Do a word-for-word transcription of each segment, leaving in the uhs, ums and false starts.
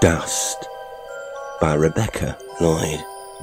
Dust by Rebecca Lloyd.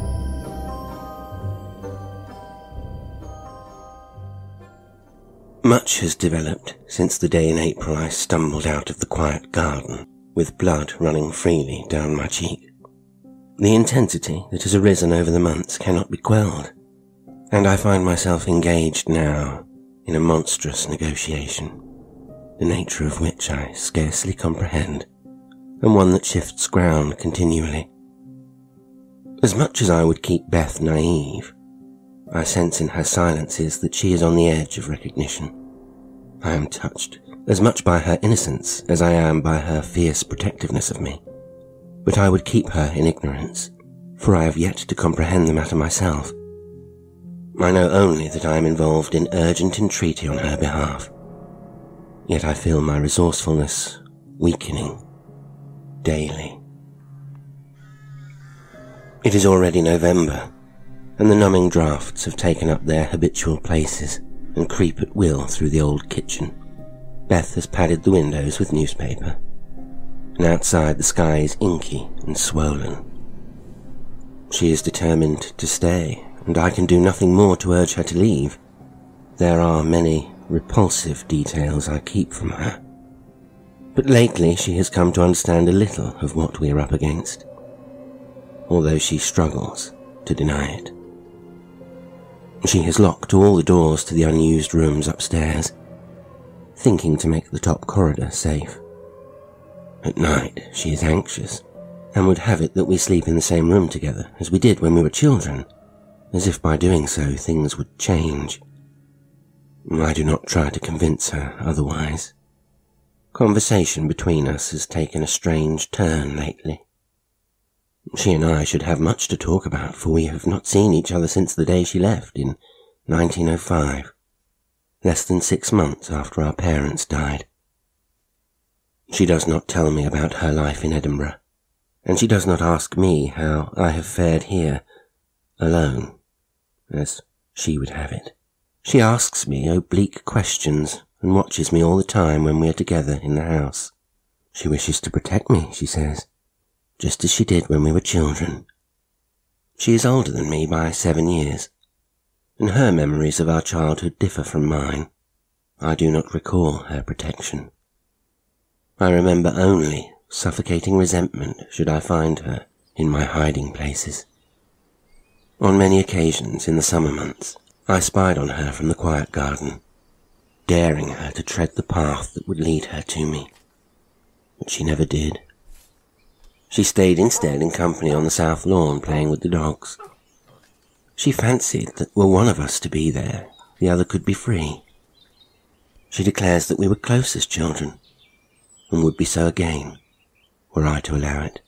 Much has developed since the day in April I stumbled out of the quiet garden with blood running freely down my cheek. The intensity that has arisen over the months cannot be quelled, and I find myself engaged now in a monstrous negotiation, the nature of which I scarcely comprehend, and one that shifts ground continually. As much as I would keep Beth naive, I sense in her silences that she is on the edge of recognition. I am touched as much by her innocence as I am by her fierce protectiveness of me, but I would keep her in ignorance, for I have yet to comprehend the matter myself. I know only that I am involved in urgent entreaty on her behalf, yet I feel my resourcefulness weakening daily. It is already November, and the numbing draughts have taken up their habitual places and creep at will through the old kitchen. Beth has padded the windows with newspaper, and outside the sky is inky and swollen. She is determined to stay, and I can do nothing more to urge her to leave. There are many repulsive details I keep from her, but lately she has come to understand a little of what we are up against, although she struggles to deny it. She has locked all the doors to the unused rooms upstairs, thinking to make the top corridor safe. At night she is anxious, and would have it that we sleep in the same room together as we did when we were children, as if by doing so things would change. I do not try to convince her otherwise. Conversation between us has taken a strange turn lately. She and I should have much to talk about, for we have not seen each other since the day she left in nineteen oh five, less than six months after our parents died. She does not tell me about her life in Edinburgh, and she does not ask me how I have fared here, alone, as she would have it. She asks me oblique questions and watches me all the time when we are together in the house. She wishes to protect me, she says, just as she did when we were children. She is older than me by seven years, and her memories of our childhood differ from mine. I do not recall her protection. I remember only suffocating resentment should I find her in my hiding places. On many occasions in the summer months, I spied on her from the quiet garden, daring her to tread the path that would lead her to me, but she never did. She stayed instead in company on the south lawn playing with the dogs. She fancied that were one of us to be there, the other could be free. She declares that we were close as children, and would be so again, were I to allow it.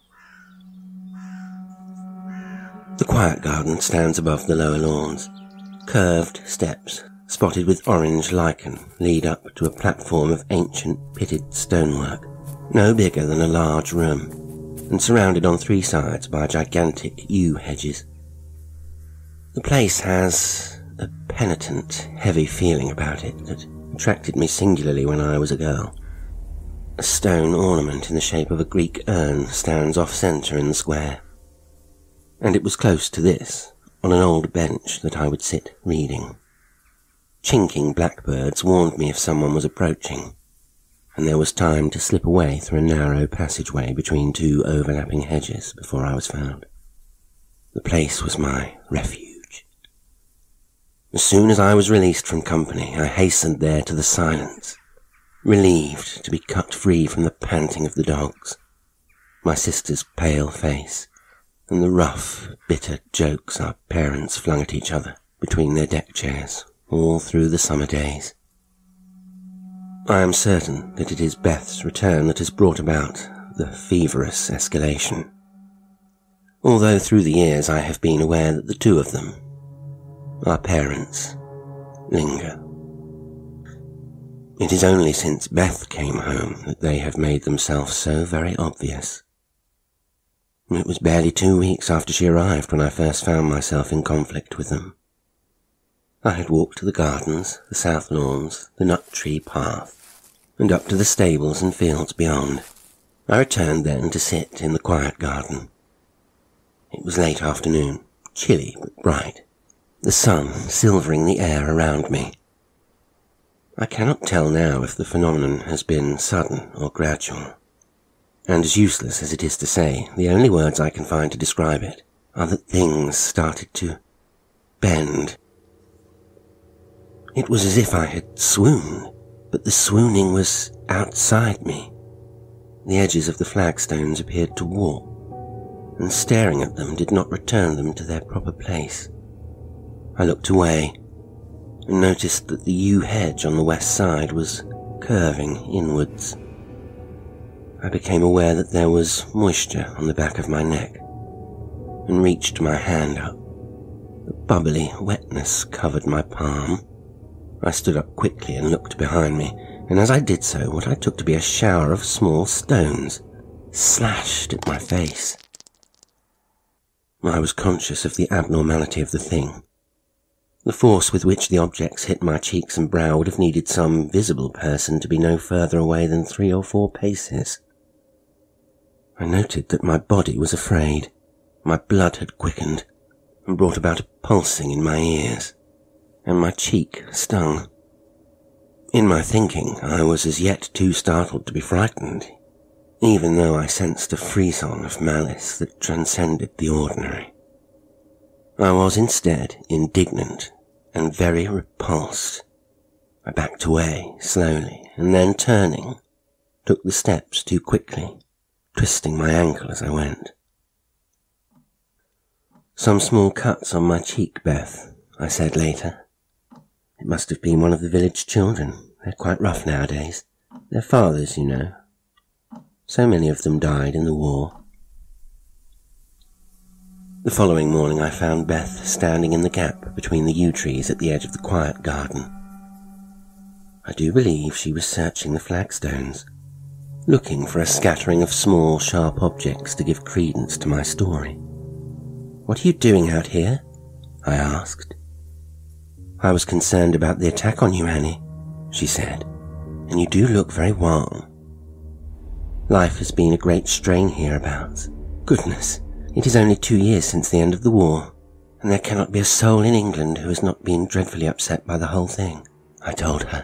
The quiet garden stands above the lower lawns. Curved steps, spotted with orange lichen, lead up to a platform of ancient pitted stonework, no bigger than a large room, and surrounded on three sides by gigantic yew hedges. The place has a penitent, heavy feeling about it that attracted me singularly when I was a girl. A stone ornament in the shape of a Greek urn stands off-centre in the square, and it was close to this, on an old bench, that I would sit reading. Chinking blackbirds warned me if someone was approaching, and there was time to slip away through a narrow passageway between two overlapping hedges before I was found. The place was my refuge. As soon as I was released from company, I hastened there to the silence, relieved to be cut free from the panting of the dogs, my sister's pale face, and the rough, bitter jokes our parents flung at each other between their deck chairs all through the summer days. I am certain that it is Beth's return that has brought about the feverish escalation, although through the years I have been aware that the two of them, our parents, linger. It is only since Beth came home that they have made themselves so very obvious. It was barely two weeks after she arrived when I first found myself in conflict with them. I had walked to the gardens, the south lawns, the nut tree path, and up to the stables and fields beyond, I returned then to sit in the quiet garden. It was late afternoon, chilly but bright, the sun silvering the air around me. I cannot tell now if the phenomenon has been sudden or gradual, and as useless as it is to say, the only words I can find to describe it are that things started to bend. It was as if I had swooned, but the swooning was outside me. The edges of the flagstones appeared to warp, and staring at them did not return them to their proper place. I looked away, and noticed that the yew hedge on the west side was curving inwards. I became aware that there was moisture on the back of my neck, and reached my hand up. The bubbly wetness covered my palm. I stood up quickly and looked behind me, and as I did so, what I took to be a shower of small stones slashed at my face. I was conscious of the abnormality of the thing. The force with which the objects hit my cheeks and brow would have needed some visible person to be no further away than three or four paces. I noted that my body was afraid. My blood had quickened and brought about a pulsing in my ears, and my cheek stung. In my thinking, I was as yet too startled to be frightened, even though I sensed a frisson of malice that transcended the ordinary. I was instead indignant and very repulsed. I backed away slowly, and then turning, took the steps too quickly, twisting my ankle as I went. "Some small cuts on my cheek, Beth," I said later. "It must have been one of the village children. They're quite rough nowadays. Their fathers, you know. So many of them died in the war." The following morning I found Beth standing in the gap between the yew trees at the edge of the quiet garden. I do believe she was searching the flagstones, looking for a scattering of small, sharp objects to give credence to my story. "What are you doing out here?" I asked. "I was concerned about the attack on you, Annie," she said, "and you do look very wan. Life has been a great strain hereabouts. Goodness, it is only two years since the end of the war, and there cannot be a soul in England who has not been dreadfully upset by the whole thing," I told her.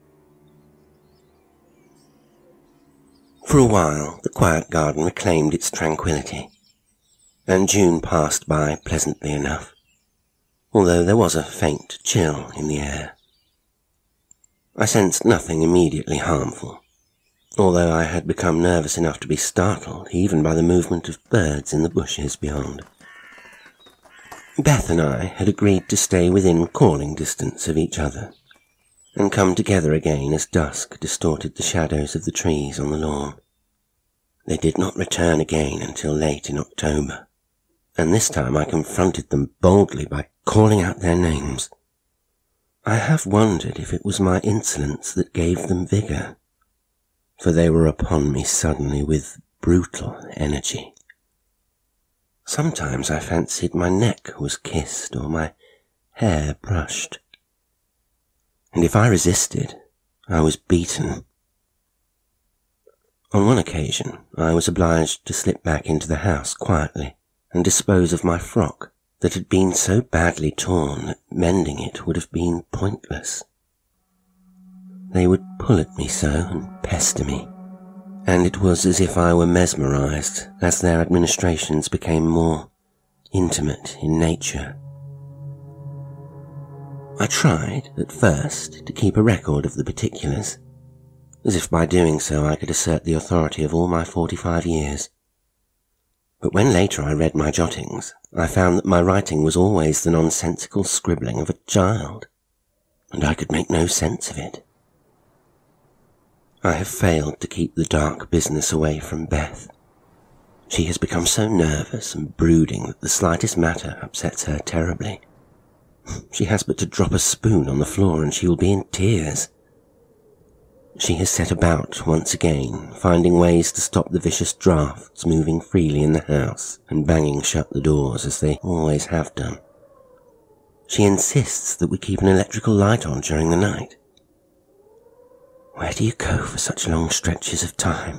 For a while, the quiet garden reclaimed its tranquillity, and June passed by pleasantly enough, although there was a faint chill in the air. I sensed nothing immediately harmful, although I had become nervous enough to be startled even by the movement of birds in the bushes beyond. Beth and I had agreed to stay within calling distance of each other, and come together again as dusk distorted the shadows of the trees on the lawn. They did not return again until late in October, and this time I confronted them boldly by calling out their names. I have wondered if it was my insolence that gave them vigour, for they were upon me suddenly with brutal energy. Sometimes I fancied my neck was kissed or my hair brushed, and if I resisted, I was beaten. On one occasion, I was obliged to slip back into the house quietly and dispose of my frock that had been so badly torn that mending it would have been pointless. They would pull at me so and pester me, and it was as if I were mesmerized as their administrations became more intimate in nature. I tried, at first, to keep a record of the particulars, as if by doing so I could assert the authority of all my forty-five years. But when later I read my jottings, I found that my writing was always the nonsensical scribbling of a child, and I could make no sense of it. I have failed to keep the dark business away from Beth. She has become so nervous and brooding that the slightest matter upsets her terribly. She has but to drop a spoon on the floor and she will be in tears. She has set about once again, finding ways to stop the vicious draughts moving freely in the house and banging shut the doors as they always have done. She insists that we keep an electrical light on during the night. "Where do you go for such long stretches of time?"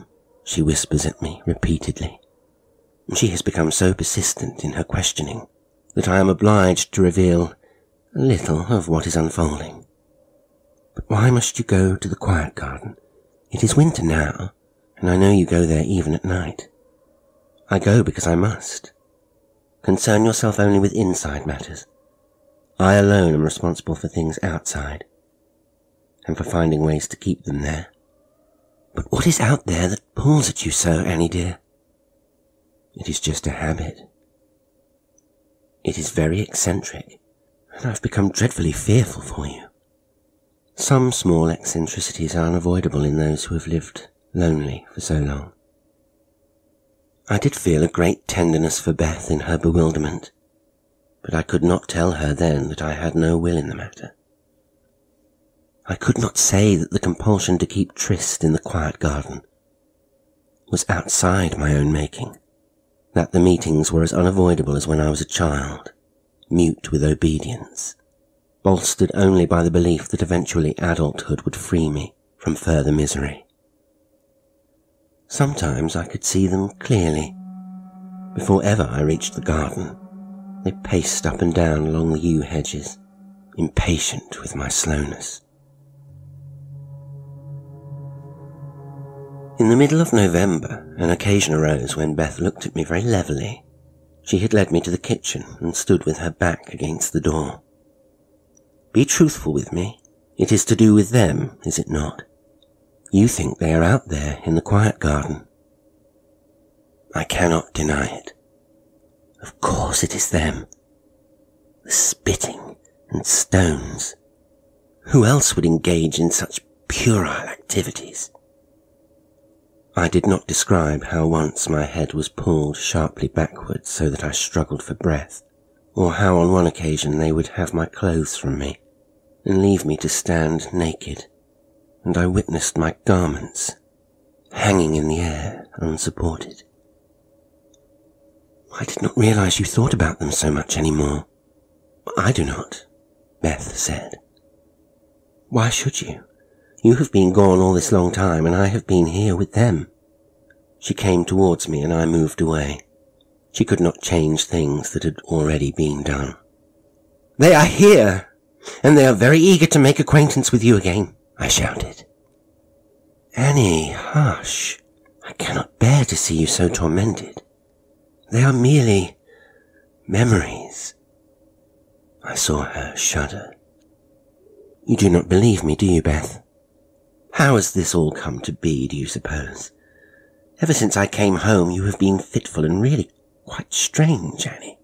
she whispers at me repeatedly. She has become so persistent in her questioning that I am obliged to reveal a little of what is unfolding. But why must you go to the quiet garden? It is winter now, and I know you go there even at night. I go because I must. Concern yourself only with inside matters. I alone am responsible for things outside, and for finding ways to keep them there. But what is out there that pulls at you so, Annie dear? It is just a habit. It is very eccentric, and I've become dreadfully fearful for you. Some small eccentricities are unavoidable in those who have lived lonely for so long. I did feel a great tenderness for Beth in her bewilderment, but I could not tell her then that I had no will in the matter. I could not say that the compulsion to keep tryst in the quiet garden was outside my own making, that the meetings were as unavoidable as when I was a child, mute with obedience, bolstered only by the belief that eventually adulthood would free me from further misery. Sometimes I could see them clearly. Before ever I reached the garden, they paced up and down along the yew hedges, impatient with my slowness. In the middle of November, an occasion arose when Beth looked at me very levelly. She had led me to the kitchen and stood with her back against the door. Be truthful with me. It is to do with them, is it not? You think they are out there in the quiet garden. I cannot deny it. Of course it is them. The spitting and stones. Who else would engage in such puerile activities? I did not describe how once my head was pulled sharply backwards so that I struggled for breath, or how on one occasion they would have my clothes from me and leave me to stand naked, and I witnessed my garments hanging in the air unsupported. I did not realize you thought about them so much anymore. I do not, Beth said. Why should you? You have been gone all this long time, and I have been here with them. She came towards me, and I moved away. She could not change things that had already been done. They are here, and they are very eager to make acquaintance with you again, I shouted. Annie, hush. I cannot bear to see you so tormented. They are merely memories. I saw her shudder. You do not believe me, do you, Beth? How has this all come to be, do you suppose? Ever since I came home, you have been fitful and really quite strange, Annie.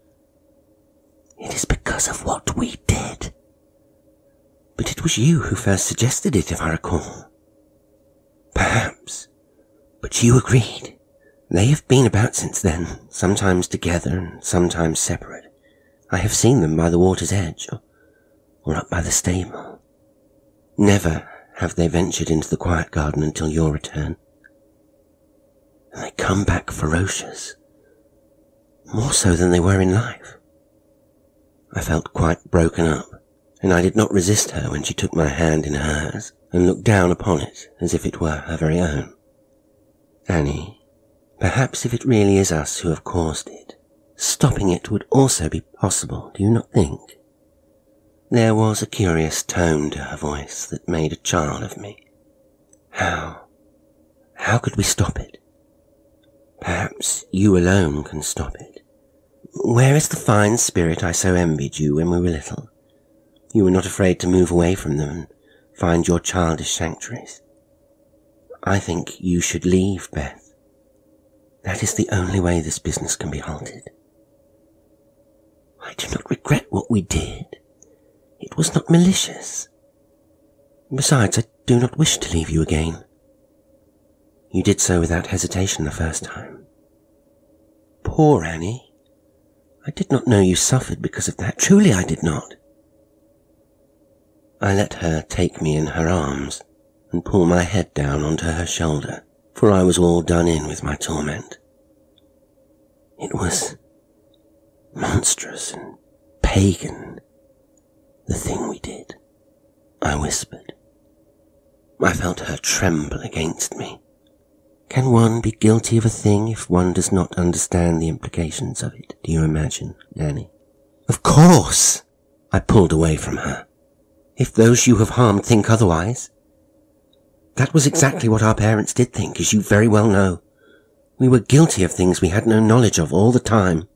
It is because of what we did. But it was you who first suggested it, if I recall. Perhaps. But you agreed. They have been about since then, sometimes together and sometimes separate. I have seen them by the water's edge, or, or up by the stable. Never have they ventured into the quiet garden until your return. And they come back ferocious, more so than they were in life. I felt quite broken up, and I did not resist her when she took my hand in hers and looked down upon it as if it were her very own. Annie, perhaps if it really is us who have caused it, stopping it would also be possible, do you not think? There was a curious tone to her voice that made a child of me. How? How could we stop it? Perhaps you alone can stop it. Where is the fine spirit I so envied you when we were little? You were not afraid to move away from them and find your childish sanctuaries. I think you should leave, Beth. That is the only way this business can be halted. I do not regret what we did. It was not malicious. Besides, I do not wish to leave you again. You did so without hesitation the first time. Poor Annie. I did not know you suffered because of that. Truly I did not. I let her take me in her arms and pull my head down onto her shoulder, for I was all done in with my torment. It was monstrous and pagan, the thing we did, I whispered. I felt her tremble against me. Can one be guilty of a thing if one does not understand the implications of it, do you imagine, Annie? Of course! I pulled away from her. If those you have harmed think otherwise. That was exactly what our parents did think, as you very well know. We were guilty of things we had no knowledge of all the time.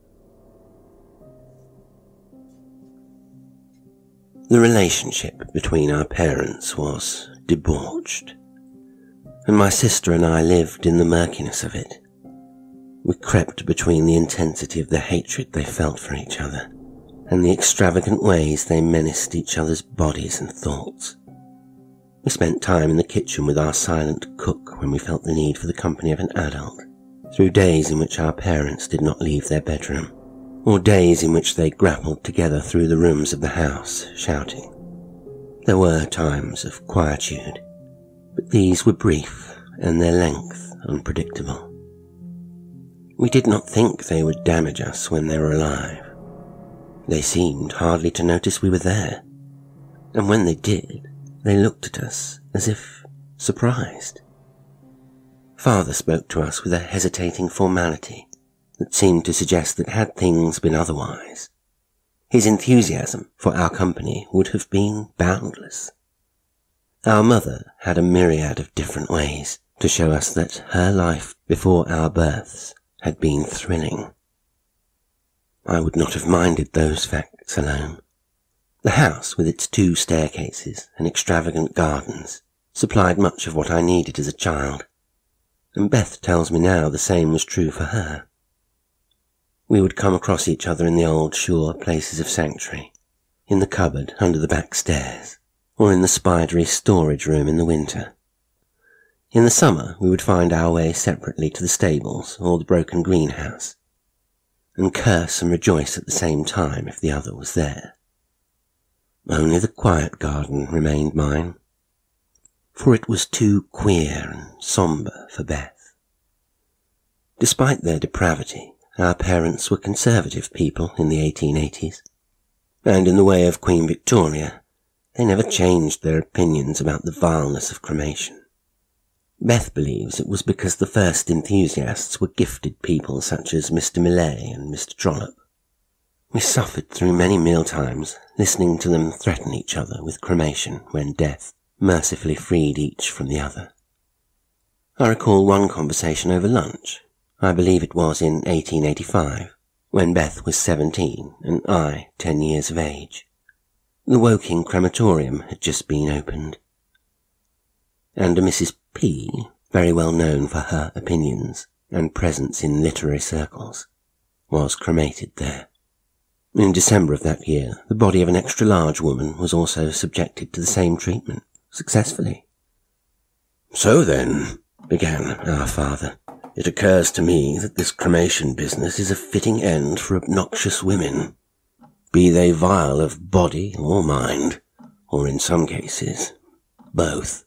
The relationship between our parents was debauched, and my sister and I lived in the murkiness of it. We crept between the intensity of the hatred they felt for each other and the extravagant ways they menaced each other's bodies and thoughts. We spent time in the kitchen with our silent cook when we felt the need for the company of an adult, through days in which our parents did not leave their bedroom, or days in which they grappled together through the rooms of the house, shouting. There were times of quietude, but these were brief and their length unpredictable. We did not think they would damage us when they were alive. They seemed hardly to notice we were there, and when they did, they looked at us as if surprised. Father spoke to us with a hesitating formality that seemed to suggest that had things been otherwise, his enthusiasm for our company would have been boundless. Our mother had a myriad of different ways to show us that her life before our births had been thrilling. I would not have minded those facts alone. The house, with its two staircases and extravagant gardens, supplied much of what I needed as a child, and Beth tells me now the same was true for her. We would come across each other in the old sure places of sanctuary, in the cupboard under the back stairs, or in the spidery storage room in the winter. In the summer we would find our way separately to the stables or the broken greenhouse, and curse and rejoice at the same time if the other was there. Only the quiet garden remained mine, for it was too queer and sombre for Beth. Despite their depravity, our parents were conservative people in the eighteen eighties, and in the way of Queen Victoria, they never changed their opinions about the vileness of cremation. Beth believes it was because the first enthusiasts were gifted people such as Mister Millay and Mister Trollope. We suffered through many mealtimes, listening to them threaten each other with cremation when death mercifully freed each from the other. I recall one conversation over lunch. I believe it was in eighteen eighty-five, when Beth was seventeen and I ten years of age. The Woking crematorium had just been opened, and a Missus P, very well known for her opinions and presence in literary circles, was cremated there. In December of that year, the body of an extra-large woman was also subjected to the same treatment, successfully. "So then," began our father, "it occurs to me that this cremation business is a fitting end for obnoxious women, be they vile of body or mind, or in some cases, both."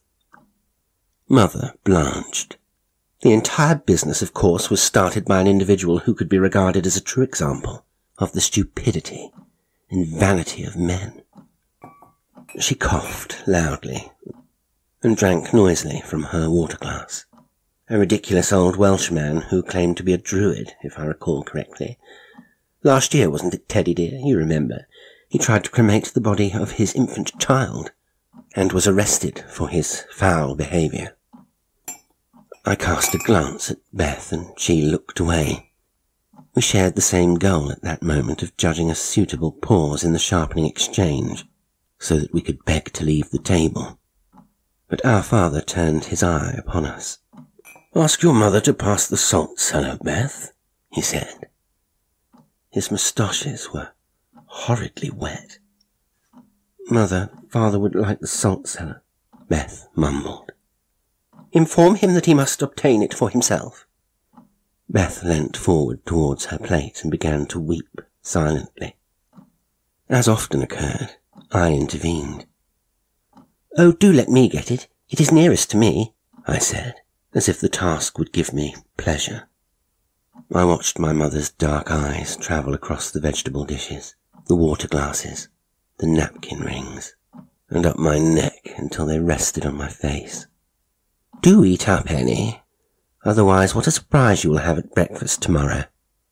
Mother blanched. The entire business, of course, was started by an individual who could be regarded as a true example of the stupidity and vanity of men. She coughed loudly and drank noisily from her water-glass. A ridiculous old Welshman who claimed to be a druid, if I recall correctly. Last year, wasn't it, Teddy dear? You remember. He tried to cremate the body of his infant child and was arrested for his foul behaviour. I cast a glance at Beth and she looked away. We shared the same goal at that moment of judging a suitable pause in the sharpening exchange so that we could beg to leave the table. But our father turned his eye upon us. "Ask your mother to pass the salt cellar, Beth," he said. His moustaches were horridly wet. "Mother, father would like the salt cellar," Beth mumbled. "Inform him that he must obtain it for himself." Beth leant forward towards her plate and began to weep silently. As often occurred, I intervened. "Oh, do let me get it. It is nearest to me," I said, as if the task would give me pleasure. I watched my mother's dark eyes travel across the vegetable dishes, the water glasses, the napkin rings, and up my neck until they rested on my face. "Do eat up, Annie. Otherwise, what a surprise you will have at breakfast tomorrow."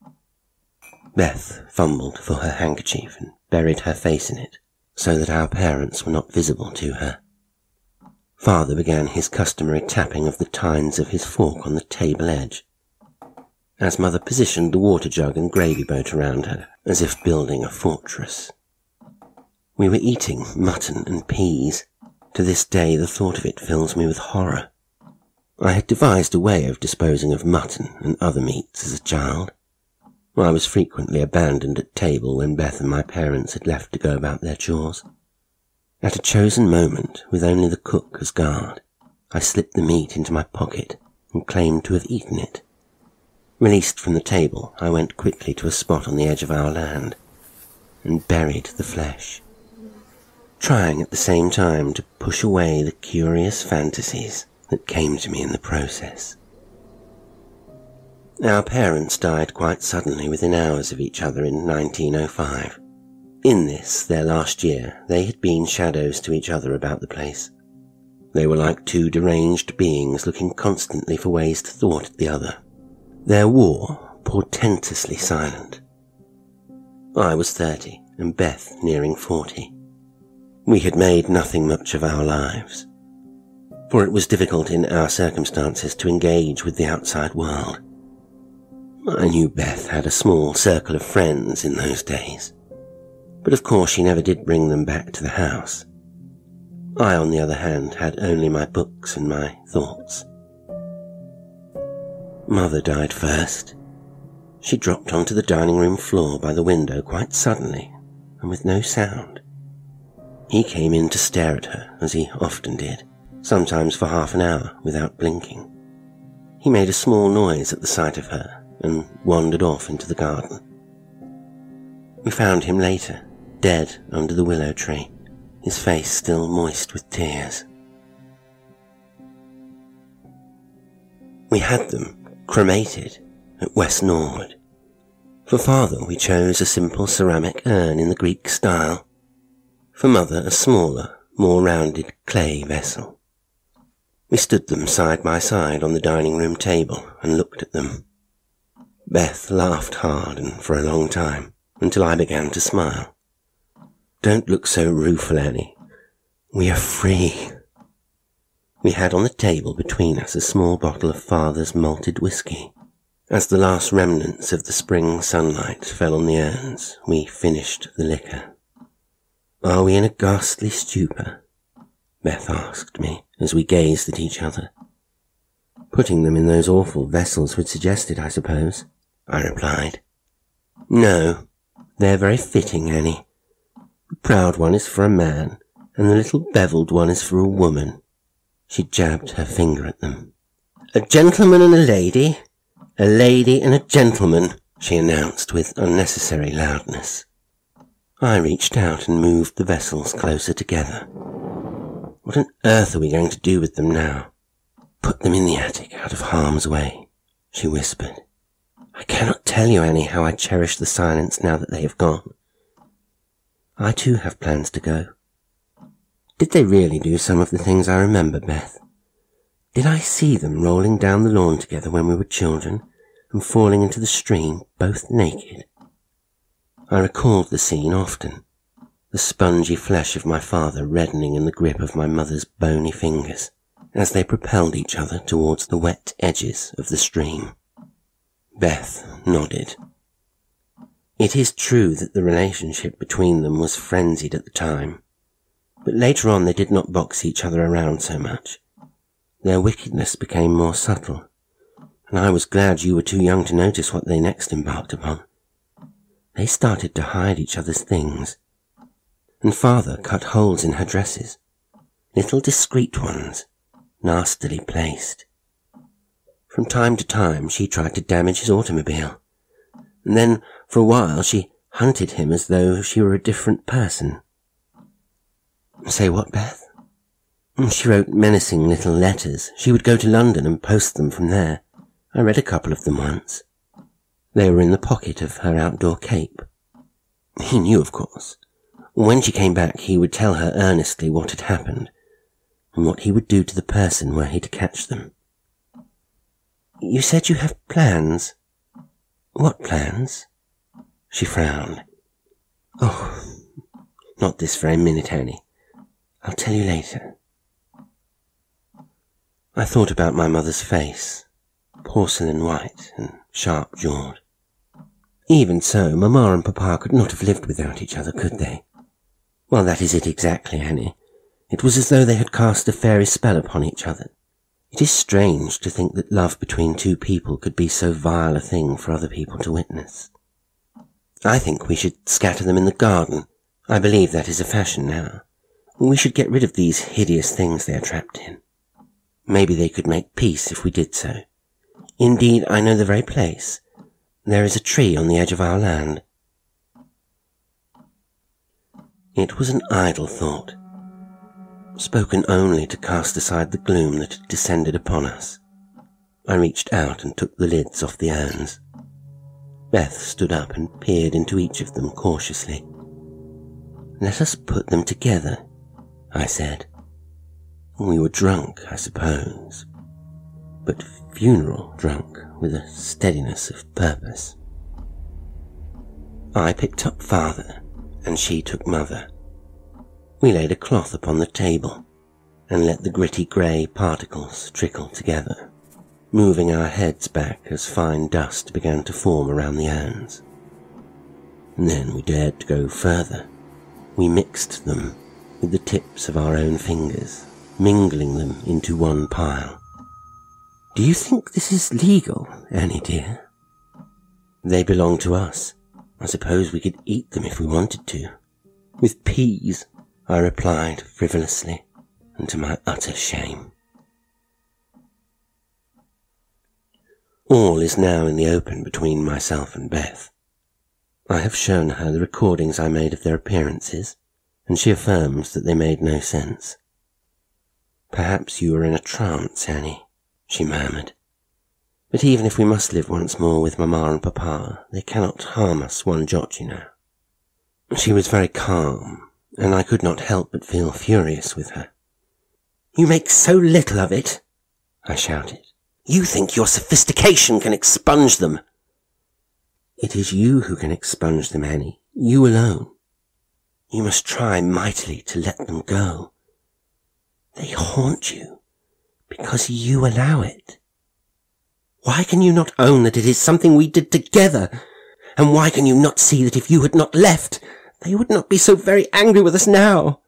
Beth fumbled for her handkerchief and buried her face in it, so that our parents were not visible to her. Father began his customary tapping of the tines of his fork on the table edge, as Mother positioned the water jug and gravy boat around her, as if building a fortress. We were eating mutton and peas. To this day the thought of it fills me with horror. I had devised a way of disposing of mutton and other meats as a child. I was frequently abandoned at table when Beth and my parents had left to go about their chores. At a chosen moment, with only the cook as guard, I slipped the meat into my pocket and claimed to have eaten it. Released from the table, I went quickly to a spot on the edge of our land and buried the flesh, trying at the same time to push away the curious fantasies that came to me in the process. Our parents died quite suddenly within hours of each other in nineteen oh five. In this, their last year, they had been shadows to each other about the place. They were like two deranged beings looking constantly for ways to thwart the other. Their war portentously silent. I was thirty, and Beth nearing forty. We had made nothing much of our lives, for it was difficult in our circumstances to engage with the outside world. I knew Beth had a small circle of friends in those days, but of course she never did bring them back to the house. I, on the other hand, had only my books and my thoughts. Mother died first. She dropped onto the dining room floor by the window quite suddenly and with no sound. He came in to stare at her, as he often did, sometimes for half an hour without blinking. He made a small noise at the sight of her and wandered off into the garden. We found him later, dead under the willow tree, his face still moist with tears. We had them cremated at West Norwood. For Father we chose a simple ceramic urn in the Greek style. For Mother a smaller, more rounded clay vessel. We stood them side by side on the dining room table and looked at them. Beth laughed hard and for a long time, until I began to smile. "Don't look so rueful, Annie. We are free." We had on the table between us a small bottle of Father's malted whiskey. As the last remnants of the spring sunlight fell on the urns, we finished the liquor. "Are we in a ghastly stupor?" Beth asked me as we gazed at each other. "Putting them in those awful vessels would suggest it, I suppose," I replied. "No, they're very fitting, Annie. The proud one is for a man, and the little bevelled one is for a woman." She jabbed her finger at them. "A gentleman and a lady, a lady and a gentleman," she announced with unnecessary loudness. I reached out and moved the vessels closer together. "What on earth are we going to do with them now?" "Put them in the attic out of harm's way," she whispered. "I cannot tell you, Annie, how I cherish the silence now that they have gone. I too have plans to go. Did they really do some of the things I remember, Beth? Did I see them rolling down the lawn together when we were children and falling into the stream, both naked? I recalled the scene often, the spongy flesh of my father reddening in the grip of my mother's bony fingers as they propelled each other towards the wet edges of the stream. Beth nodded. It is true that the relationship between them was frenzied at the time, but later on they did not box each other around so much. Their wickedness became more subtle, and I was glad you were too young to notice what they next embarked upon. They started to hide each other's things, and Father cut holes in her dresses, little discreet ones, nastily placed. From time to time she tried to damage his automobile, and then for a while she hunted him as though she were a different person. Say what, Beth? She wrote menacing little letters. She would go to London and post them from there. I read a couple of them once. They were in the pocket of her outdoor cape. He knew, of course. When she came back, he would tell her earnestly what had happened, and what he would do to the person were he to catch them. You said you have plans. What plans? She frowned. Oh, not this very minute, Annie. I'll tell you later. I thought about my mother's face, porcelain white and sharp-jawed. Even so, Mamma and Papa could not have lived without each other, could they? Well, that is it exactly, Annie. It was as though they had cast a fairy spell upon each other. It is strange to think that love between two people could be so vile a thing for other people to witness. I think we should scatter them in the garden. I believe that is a fashion now. We should get rid of these hideous things they are trapped in. Maybe they could make peace if we did so. Indeed, I know the very place. There is a tree on the edge of our land. It was an idle thought, spoken only to cast aside the gloom that had descended upon us. I reached out and took the lids off the urns. Beth stood up and peered into each of them cautiously. "Let us put them together," I said. We were drunk, I suppose, but funeral drunk with a steadiness of purpose. I picked up Father, and she took Mother. We laid a cloth upon the table and let the gritty grey particles trickle together, moving our heads back as fine dust began to form around the urns. And then we dared to go further. We mixed them with the tips of our own fingers, mingling them into one pile. "Do you think this is legal, Annie dear?" "They belong to us. I suppose we could eat them if we wanted to." "With peas," I replied frivolously, and to my utter shame. All is now in the open between myself and Beth. I have shown her the recordings I made of their appearances, and she affirms that they made no sense. "Perhaps you were in a trance, Annie," she murmured. "But even if we must live once more with Mamma and Papa, they cannot harm us one jot, you know." She was very calm, and I could not help but feel furious with her. "You make so little of it," I shouted. "You think your sophistication can expunge them." "It is you who can expunge them, Annie. You alone. You must try mightily to let them go. They haunt you because you allow it. Why can you not own that it is something we did together? And why can you not see that if you had not left, they would not be so very angry with us now?"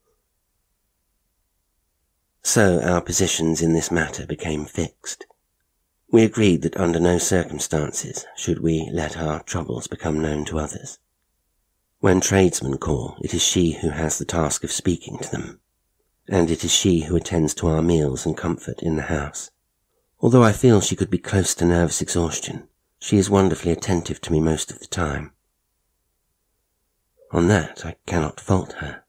So our positions in this matter became fixed. We agreed that under no circumstances should we let our troubles become known to others. When tradesmen call, it is she who has the task of speaking to them, and it is she who attends to our meals and comfort in the house. Although I feel she could be close to nervous exhaustion, she is wonderfully attentive to me most of the time. On that I cannot fault her.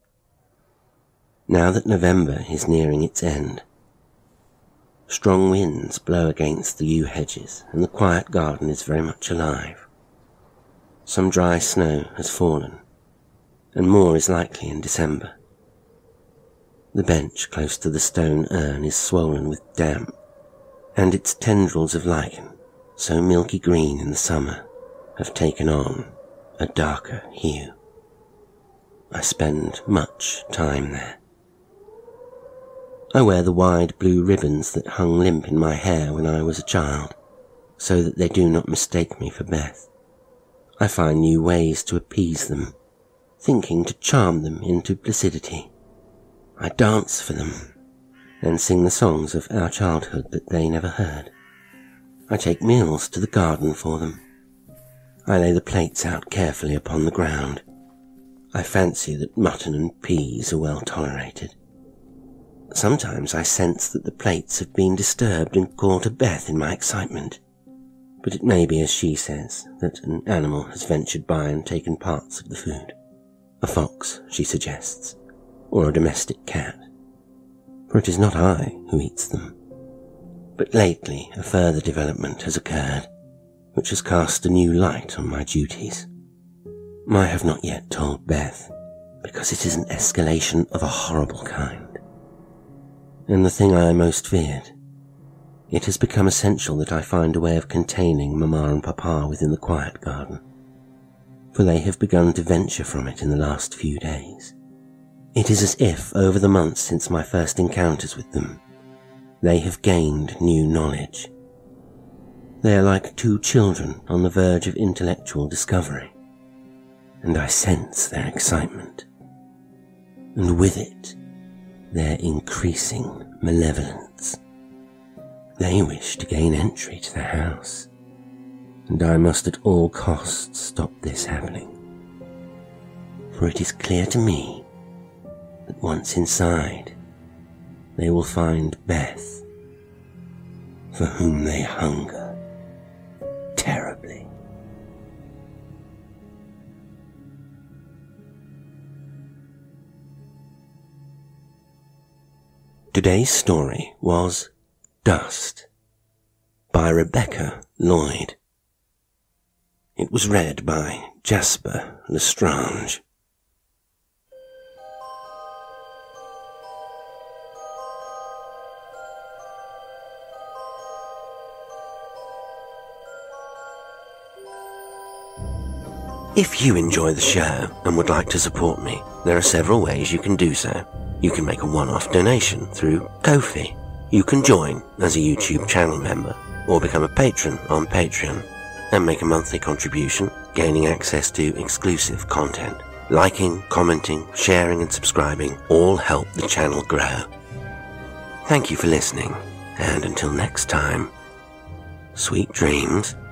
Now that November is nearing its end, strong winds blow against the yew hedges, and the quiet garden is very much alive. Some dry snow has fallen, and more is likely in December. The bench close to the stone urn is swollen with damp, and its tendrils of lichen, so milky green in the summer, have taken on a darker hue. I spend much time there. I wear the wide blue ribbons that hung limp in my hair when I was a child, so that they do not mistake me for Beth. I find new ways to appease them, thinking to charm them into placidity. I dance for them, and sing the songs of our childhood that they never heard. I take meals to the garden for them. I lay the plates out carefully upon the ground. I fancy that mutton and peas are well tolerated. Sometimes I sense that the plates have been disturbed and call to Beth in my excitement. But it may be as she says, that an animal has ventured by and taken parts of the food. A fox, she suggests, or a domestic cat. For it is not I who eats them. But lately a further development has occurred, which has cast a new light on my duties. I have not yet told Beth, because it is an escalation of a horrible kind. And the thing I most feared It has become essential that I find a way of containing Mama and Papa within the quiet garden, for they have begun to venture from it in the last few days. It is as if, over the months since my first encounters with them, they have gained new knowledge. They are like two children on the verge of intellectual discovery, and I sense their excitement, and with it, their increasing malevolence. They wish to gain entry to the house, and I must at all costs stop this happening. For it is clear to me that once inside, they will find Beth, for whom they hunger terribly. Today's story was Dust by Rebecca Lloyd. It was read by Jasper Lestrange. If you enjoy the show and would like to support me, there are several ways you can do so. You can make a one-off donation through Ko-fi. You can join as a YouTube channel member or become a patron on Patreon and make a monthly contribution, gaining access to exclusive content. Liking, commenting, sharing and subscribing all help the channel grow. Thank you for listening, and until next time, sweet dreams.